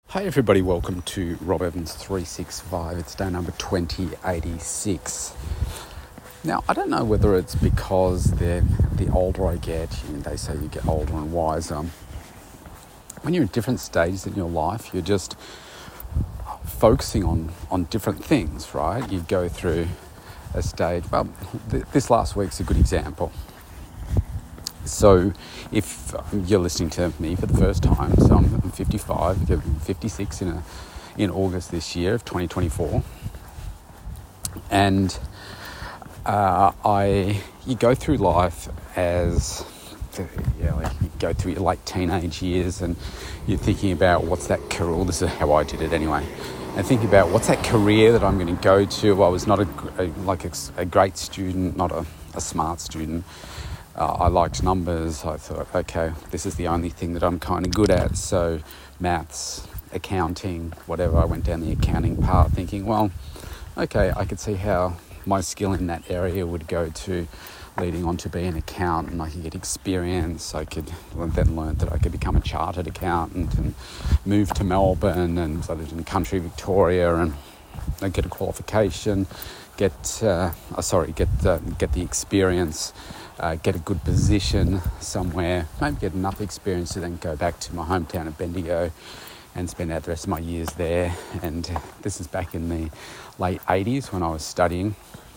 Hi everybody, welcome to Rob Evans 365. It's day number 2086. Now, I don't know whether it's because the older I get, they say you get older and wiser. When you're in different stages in your life, you're just focusing on different things, right? You go through a stage, this last week's a good example. So if you're listening to me for the first time, so I'm 55, 56 in August this year of 2024. And you go through life as, you go through your late teenage years and you're thinking about what's that career, well, this is how I did it anyway, and thinking about what's that career that I'm going to go to. I was not a great student, not a smart student. I liked numbers. I thought, okay, this is the only thing that I'm kind of good at. So maths, accounting, whatever. I went down the accounting path thinking, well, okay, I could see how my skill in that area would go to leading on to be an accountant. I could get experience. I could then learn that I could become a chartered accountant and move to Melbourne. And so I lived in country Victoria and I'd get a qualification, get the experience, get a good position somewhere, maybe get enough experience to then go back to my hometown of Bendigo and spend out the rest of my years there. And this is back in the late 80s when I was studying.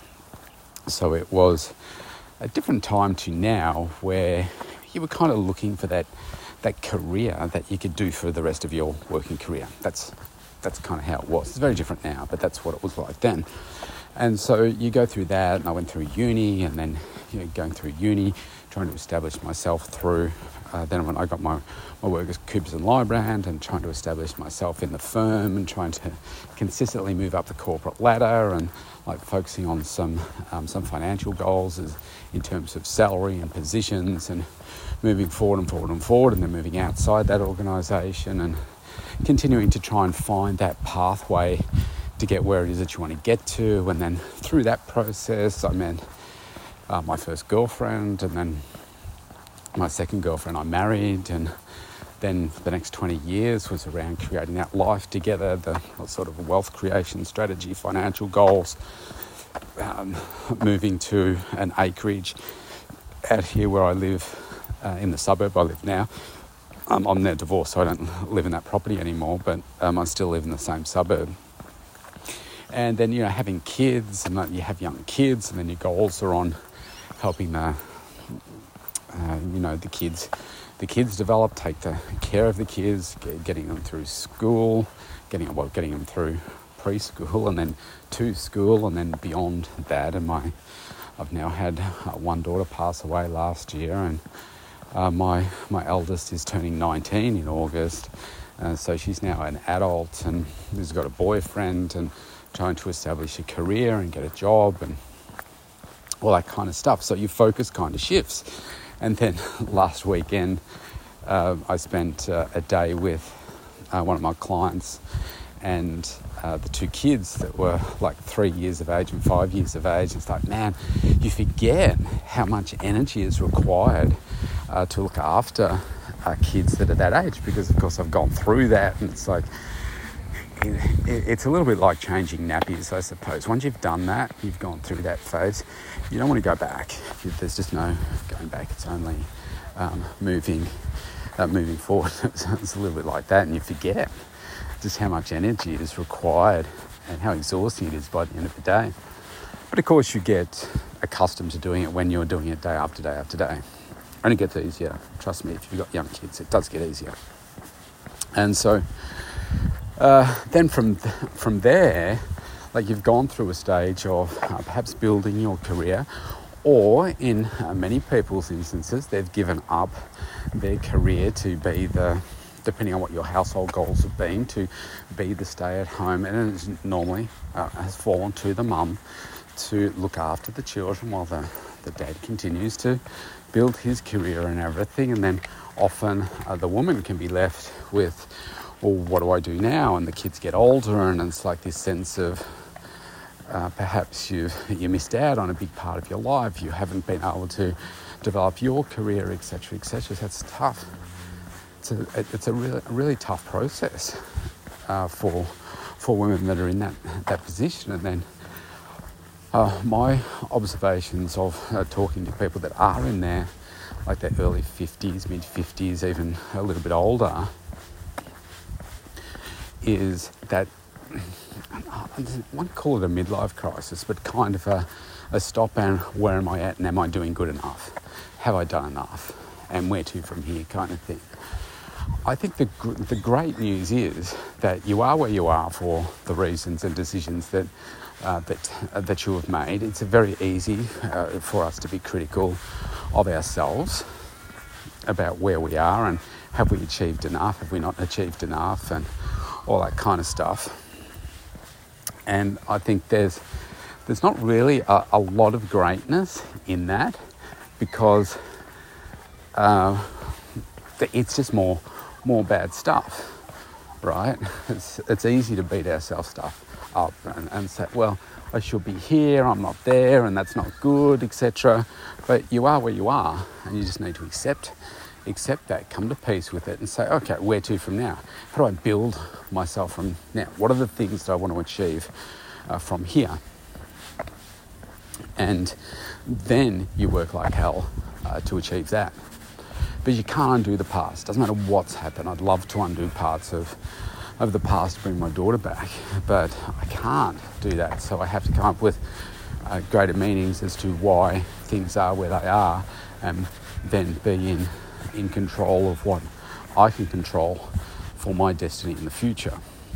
So it was a different time to now where you were kind of looking for that career that you could do for the rest of your working career. That's kind of how it was. It's very different now, but that's what it was like then. And so you go through that, and I went through uni, and then going through uni, trying to establish myself through. Then when I got my work as Coopers and Lybrand, and trying to establish myself in the firm, and trying to consistently move up the corporate ladder, and focusing on some financial goals in terms of salary and positions, and moving forward, and then moving outside that organisation, and continuing to try and find that pathway to get where it is that you want to get to. And then through that process, I met my first girlfriend, and then my second girlfriend I married, and then the next 20 years was around creating that life together, the sort of wealth creation strategy, financial goals, moving to an acreage out here where I live, in the suburb I live now. I'm now divorced, so I don't live in that property anymore, but I still live in the same suburb. And then, having kids, and you have young kids, and then your goals are on helping the kids develop, take the care of the kids, getting them through school, getting them through preschool, and then to school, and then beyond that. And I've now had one daughter pass away last year, and my eldest is turning 19 in August, so she's now an adult and has got a boyfriend and trying to establish a career and get a job and all that kind of stuff. So your focus kind of shifts. And then last weekend, I spent a day with one of my clients and the two kids that were 3 years of age and 5 years of age. It's like, man, you forget how much energy is required to look after kids that are that age, because of course I've gone through that, and it's like, it's a little bit like changing nappies, I suppose. Once you've done that, you've gone through that phase, you don't want to go back. There's just no going back. It's only moving forward. It's a little bit like that, and you forget just how much energy is required and how exhausting it is by the end of the day. But of course you get accustomed to doing it when you're doing it day after day after day. And it gets easier. Trust me, if you've got young kids, it does get easier. And so then from there, you've gone through a stage of perhaps building your career, or in many people's instances, they've given up their career to be depending on what your household goals have been, to be the stay-at-home, and it normally has fallen to the mum to look after the children while the dad continues to build his career and everything. And then often the woman can be left with, well, what do I do now? And the kids get older, and it's like this sense of perhaps you missed out on a big part of your life. You haven't been able to develop your career, etc., etc. That's tough. It's a really tough process. for women that are in that position. And then my observations of talking to people that are in their early 50s, mid 50s, even a little bit older, is that I won't call it a midlife crisis, but kind of a stop and where am I at and am I doing good enough? Have I done enough? And where to from here kind of thing. I think the great news is that you are where you are for the reasons and decisions that you have made. It's very easy for us to be critical of ourselves about where we are and have we achieved enough, have we not achieved enough, and all that kind of stuff. And I think there's not really a lot of greatness in that, because it's just more bad stuff, right? It's easy to beat ourselves stuff up and say, well, I should be here, I'm not there, and that's not good, etc. But you are where you are, and you just need to accept that, come to peace with it, and say, okay, where to from now? How do I build myself from now? What are the things that I want to achieve from here? And then you work like hell to achieve that. But you can't undo the past. Doesn't matter what's happened. I'd love to undo parts of the past to bring my daughter back, but I can't do that. So I have to come up with greater meanings as to why things are where they are, and then be in control of what I can control for my destiny in the future.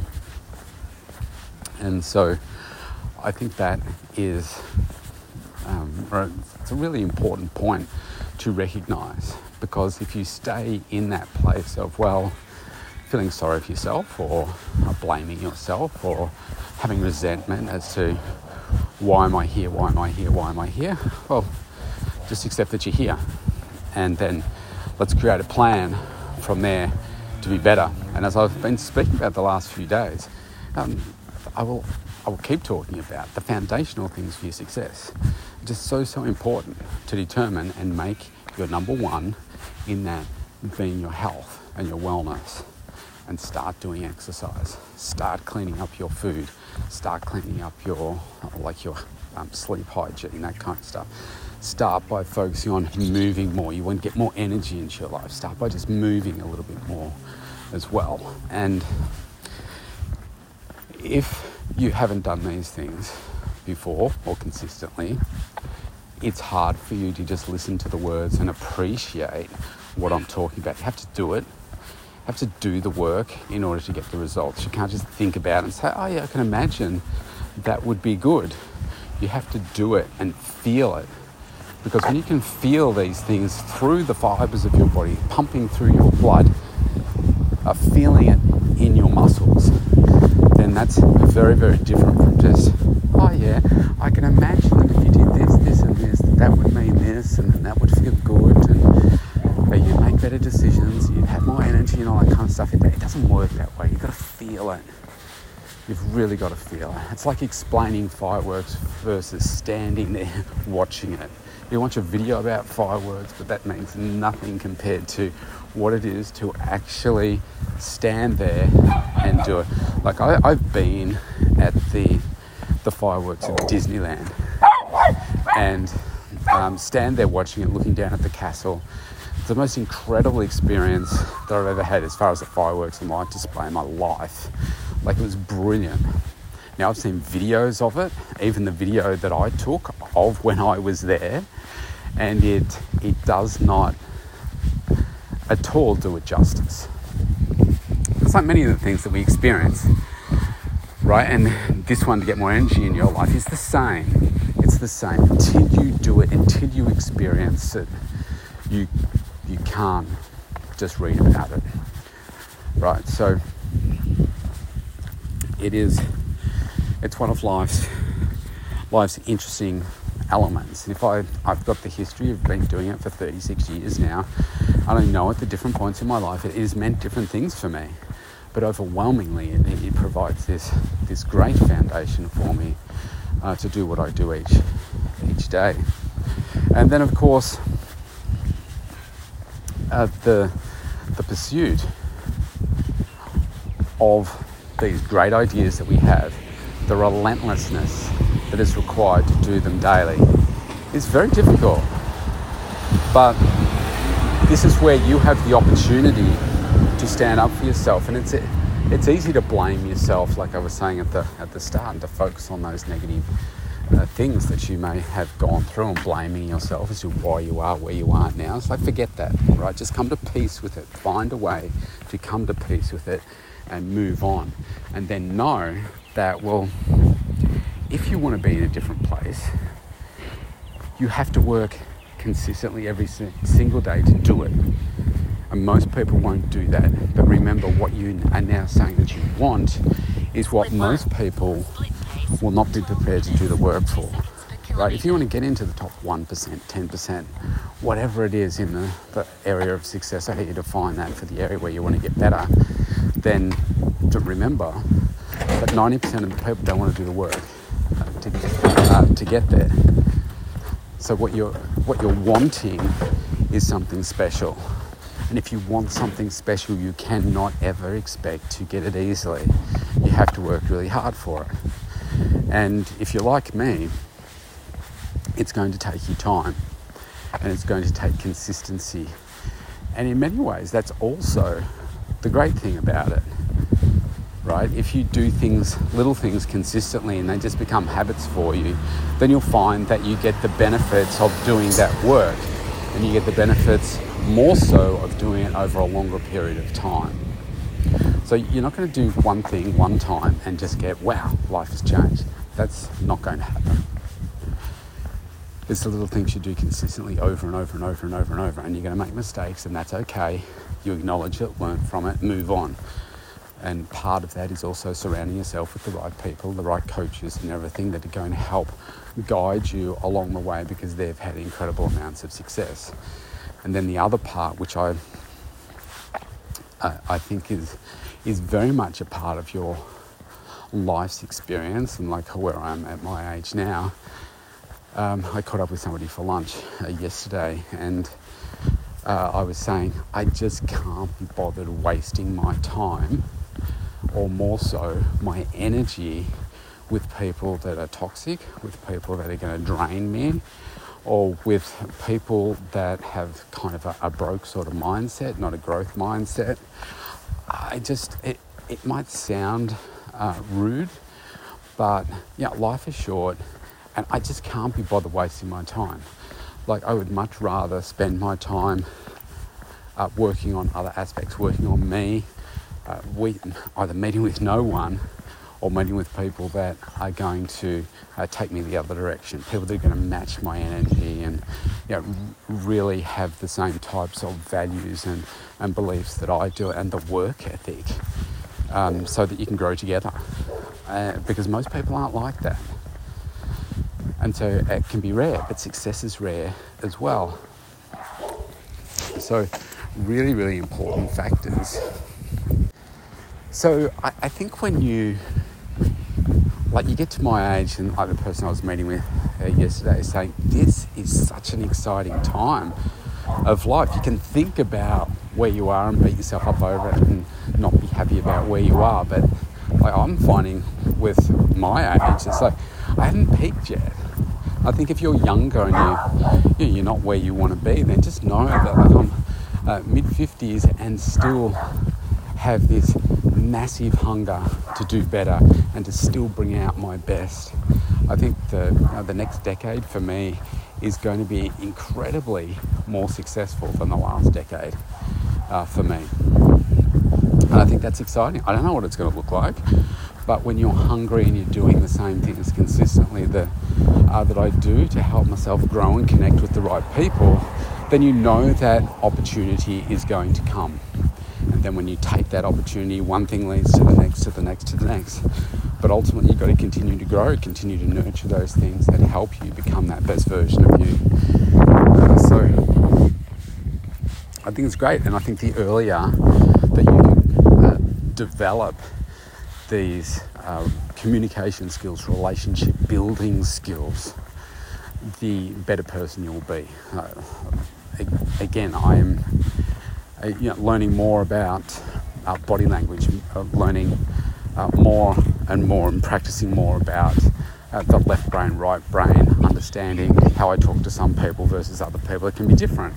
And so I think that is it's a really important point to recognise, because if you stay in that place of, well, feeling sorry for yourself, or blaming yourself, or having resentment as to why am I here, well, just accept that you're here, and then let's create a plan from there to be better. And as I've been speaking about the last few days, I will keep talking about the foundational things for your success. It's just so important to determine and make your number one in that being your health and your wellness. And start doing exercise. Start cleaning up your food. Start cleaning up your sleep hygiene, that kind of stuff. Start by focusing on moving more. You want to get more energy into your life. Start by just moving a little bit more as well. And if you haven't done these things before or consistently, it's hard for you to just listen to the words and appreciate what I'm talking about. You have to do it. You have to do the work in order to get the results. You can't just think about it and say, oh yeah, I can imagine that would be good. You have to do it and feel it. Because when you can feel these things through the fibers of your body, pumping through your blood, feeling it in your muscles, then that's very, very different from just, oh yeah, I can imagine that if you did this and this, that would mean this, and that would feel good, and you'd make better decisions, you'd have more energy and all that kind of stuff. It doesn't work that way. You've got to feel it. You've really got to feel it. It's like explaining fireworks versus standing there watching it. You watch a video about fireworks, but that means nothing compared to what it is to actually stand there and do it. Like I've been at the fireworks at Disneyland and stand there watching it, looking down at the castle. It's the most incredible experience that I've ever had as far as the fireworks and light display in my life. Like, it was brilliant. Now, I've seen videos of it, even the video that I took of when I was there, and it does not at all do it justice. It's like many of the things that we experience, right? And this one, to get more energy in your life, is the same. It's the same. Until you do it, until you experience it, you can't just read about it, right? So it's one of life's interesting elements. And if I've got the history of been doing it for 36 years now, I don't know at the different points in my life it has meant different things for me, but overwhelmingly it provides this great foundation for me to do what I do each day. And then, of course, the pursuit of these great ideas that we have, the relentlessness that is required to do them daily is very difficult. But this is where you have the opportunity to stand up for yourself, and it's easy to blame yourself, like I was saying at the start, and to focus on those negative things that you may have gone through and blaming yourself as to why you are where you are now. It's like, forget that, right? Just come to peace with it. Find a way to come to peace with it and move on. And then know that, well, if you want to be in a different place, you have to work consistently every single day to do it. And most people won't do that. But remember, what you are now saying that you want is what most people will not be prepared to do the work for. Right? If you want to get into the top 1%, 10%, whatever it is in the area of success, I hate you define that for the area where you want to get better, then remember that 90% of the people don't want to do the work to get there. So what you're wanting is something special. And if you want something special, you cannot ever expect to get it easily. You have to work really hard for it. And if you're like me, it's going to take you time, and it's going to take consistency. And in many ways, that's also the great thing about it, right? If you do little things consistently, and they just become habits for you, then you'll find that you get the benefits of doing that work, and you get the benefits more so of doing it over a longer period of time. So you're not going to do one thing one time and just get, wow, life has changed. That's not going to happen. It's the little things you do consistently over and over and over and over and over, and you're going to make mistakes, and that's okay. You acknowledge it, learn from it, move on. And part of that is also surrounding yourself with the right people, the right coaches and everything that are going to help guide you along the way, because they've had incredible amounts of success. And then the other part, which I think is very much a part of your life's experience, and like where I'm at my age now, I caught up with somebody for lunch yesterday, and I was saying I just can't be bothered wasting my time, or more so my energy, with people that are toxic, with people that are going to drain me, or with people that have kind of a broke sort of mindset, not a growth mindset. It might sound rude, but yeah, life is short, and I just can't be bothered wasting my time. Like, I would much rather spend my time working on other aspects, working on me, either meeting with no one or meeting with people that are going to take me the other direction, people that are going to match my energy and really have the same types of values and beliefs that I do, and the work ethic, so that you can grow together. Because most people aren't like that. And so it can be rare, but success is rare as well. So really, really important factors. So I think when you get to my age, and like the person I was meeting with yesterday saying, this is such an exciting time of life. You can think about where you are and beat yourself up over it and not be happy about where you are. But like, I'm finding with my age, it's like I haven't peaked yet. I think if you're younger and you're not where you want to be, then just know that like I'm mid-50s and still have this massive hunger to do better and to still bring out my best. I think the next decade for me is going to be incredibly more successful than the last decade for me. And I think that's exciting. I don't know what it's going to look like, but when you're hungry and you're doing the same things consistently that I do to help myself grow and connect with the right people, then you know that opportunity is going to come. And then when you take that opportunity, one thing leads to the next, to the next, to the next. But ultimately, you've got to continue to grow, continue to nurture those things that help you become that best version of you. So I think it's great. And I think the earlier that you can develop these communication skills, relationship building skills, the better person you'll be. Again, I am learning more about body language, learning more and more and practicing more about the left brain, right brain, understanding how I talk to some people versus other people. It can be different.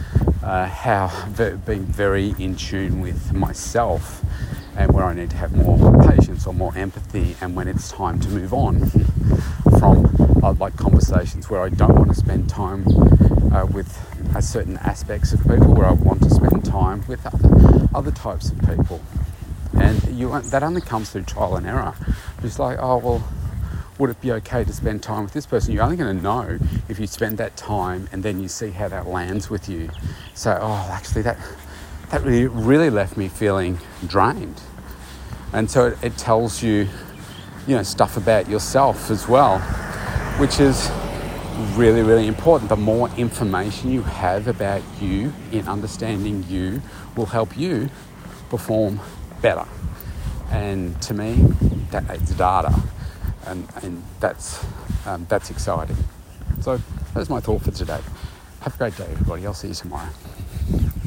Being very in tune with myself and where I need to have more patience or more empathy, and when it's time to move on from like conversations where I don't want to spend time with certain aspects of people, where I want to spend time with other types of people. And that only comes through trial and error. It's like, oh, well, would it be okay to spend time with this person? You're only going to know if you spend that time and then you see how that lands with you. So, oh, actually, that really left me feeling drained. And so it tells you, stuff about yourself as well, which is really, really important. The more information you have about you in understanding you will help you perform better. And to me, it's data, and that's exciting. So that's my thought for today. Have a great day, everybody. I'll see you tomorrow.